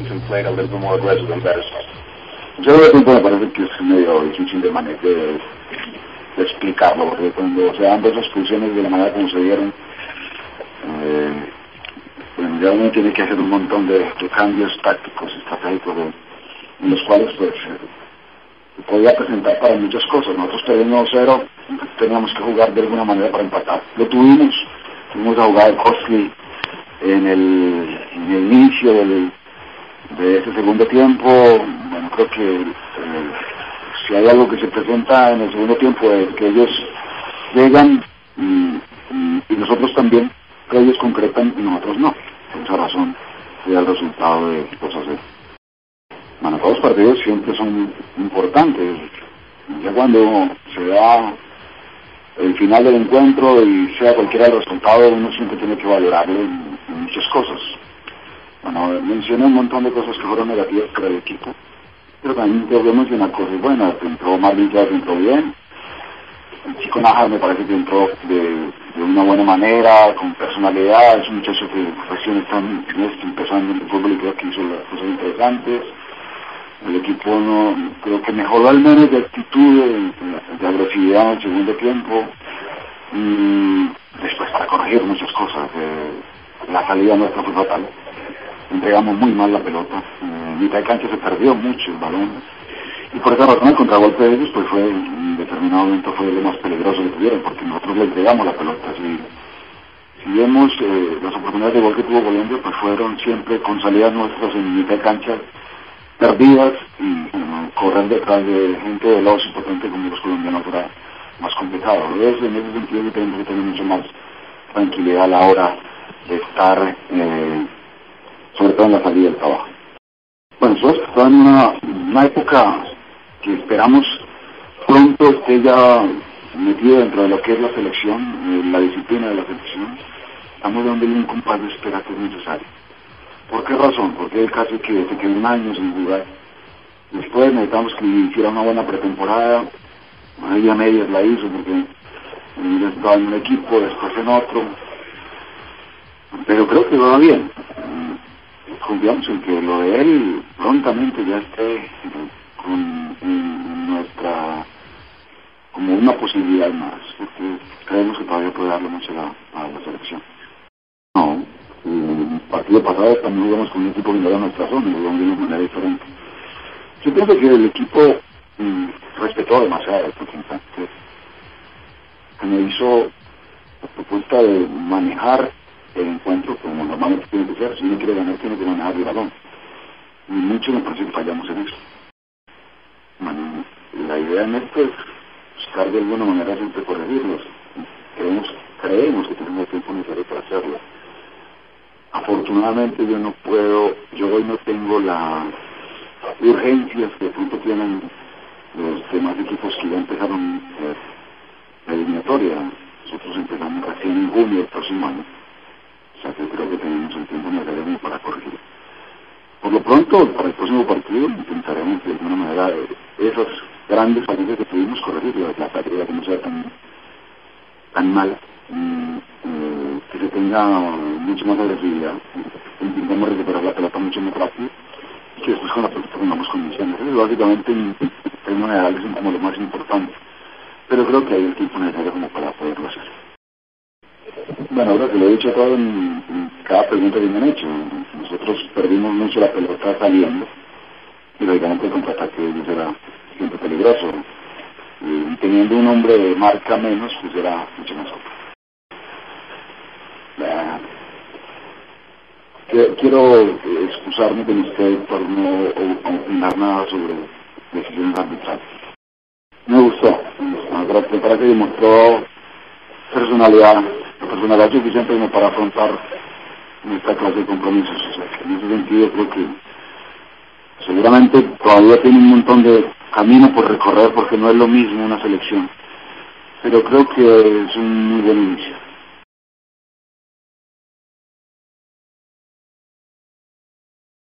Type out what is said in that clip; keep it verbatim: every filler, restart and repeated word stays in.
can play it a little bit more aggressive and better stuff. Yo creo que me parece que es medio difícil de, de, de explicarlo, porque cuando se dan dos expulsiones de la manera como se dieron, eh, bueno, ya uno tiene que hacer un montón de, de cambios tácticos, estratégicos, de, en los cuales pues eh, podía presentar para muchas cosas. Nosotros perdimos cero, teníamos que jugar de alguna manera para empatar. Lo tuvimos, tuvimos a jugar costly en el, en el inicio del, de ese segundo tiempo. Bueno, creo que eh, si hay algo que se presenta en el segundo tiempo es que ellos llegan y, y, y nosotros también, que ellos concretan y nosotros no. Por esa razón es el resultado de cosas así. Bueno, todos los partidos siempre son importantes. Ya cuando se da el final del encuentro y sea cualquiera el resultado, uno siempre tiene que valorarlo en, en muchas cosas. Bueno, mencioné un montón de cosas que fueron negativas para el equipo, pero también tengo que mencionar cosas buenas. Entró Marvin Clark, entró bien. El chico Najar me parece que entró de, de una buena manera, con personalidad. Es un muchacho que recién está empezando en el fútbol y creo que hizo las cosas interesantes. El equipo no, creo que mejoró al menos de actitud, de, de agresividad en el segundo tiempo. Y después para corregir muchas cosas. Eh, la salida nuestra fue fatal. Entregamos muy mal la pelota. En mitad de cancha se perdió mucho el balón. Y por esa razón el contragolpe de ellos pues fue, en determinado momento fue lo más peligroso que tuvieron, porque nosotros le entregamos la pelota. Si, si vemos eh, las oportunidades de gol que tuvo Colombia, pues fueron siempre con salidas nuestras en mitad de cancha perdidas, y bueno, correr detrás de gente veloz y potente como los colombianos era más complicado. Entonces, en ese sentido tenemos que tener mucho más tranquilidad a la hora de estar, eh, sobre todo en la salida del trabajo. Bueno, nosotros estamos en una, una época que esperamos pronto esté ya metido dentro de lo que es la selección, eh, la disciplina de la selección. Estamos dando un compás de espera que es necesario. ¿Por qué razón? Porque casi que se quedó un año sin jugar. Después necesitamos que hiciera una buena pretemporada, media media la hizo porque él estaba en un equipo, después en otro. Pero creo que va bien. Confiamos en que lo de él prontamente ya esté con en nuestra, como una posibilidad más, porque creemos que todavía puede darle mucho a, a la selección. No, el partido pasado también jugamos con un equipo que no era nuestra zona, jugamos de una manera diferente. Yo pienso que el equipo mm, respetó demasiado este constante, que me hizo la propuesta de manejar el encuentro como normalmente tiene que ser. Si uno quiere ganar, tiene que manejar el balón. Y mucho me parece que fallamos en eso. Bueno, la idea en esto es buscar de alguna manera siempre corregirlos. Creemos, creemos que tenemos el tiempo necesario para hacerlo. Afortunadamente yo no puedo, yo hoy no tengo las urgencias que de pronto tienen los demás equipos que ya empezaron eh, la eliminatoria. Nosotros empezamos recién en junio del próximo año. O sea que creo que tenemos el tiempo necesario para corregir. Por lo pronto, para el próximo partido, intentaremos de alguna manera esas grandes falencias que tuvimos corregir, la salida que no sea tan, tan mala, mm, eh, que se tenga mucho más agresividad, intentamos recuperar la pelota mucho más rápido, y que después con la pelota tengamos condiciones. Eso es básicamente, en términos generales, es como lo más importante. Pero creo que hay el tiempo necesario como para poderlo hacer. Bueno, ahora que lo he dicho todo en, en cada pregunta que me han hecho, nosotros perdimos mucho la pelota saliendo, y lógicamente el contraataque de ellos era siempre peligroso, y teniendo un hombre de marca menos, pues era mucho mejor. Uh, quiero excusarme con usted por no opinar nada sobre decisiones arbitrales. Me gustó, me parece que demostró personalidad, la personalidad suficiente como para afrontar esta clase de compromisos. O sea, que en ese sentido creo que seguramente todavía tiene un montón de camino por recorrer, porque no es lo mismo una selección, pero creo que es un muy buen inicio.